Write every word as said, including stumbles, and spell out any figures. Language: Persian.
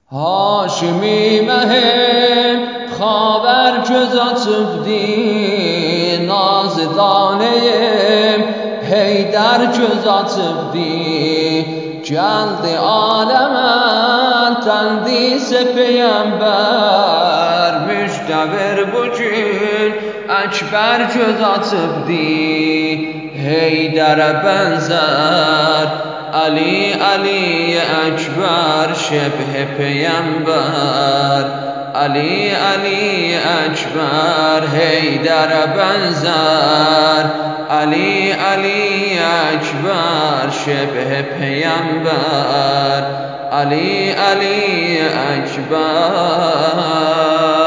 هاشمی مهم خاور جزاتب دی نازدانیم هیدر جزاتب دی جلد عالمن تندیس پیامبر مجدبر بجون اکبر جزاتب دی هیدر بنزر علی علی اکبر شبه پیامبر علی علی اکبر هیدر بنزر علی علی اکبر شبه پیامبر علی علی اکبر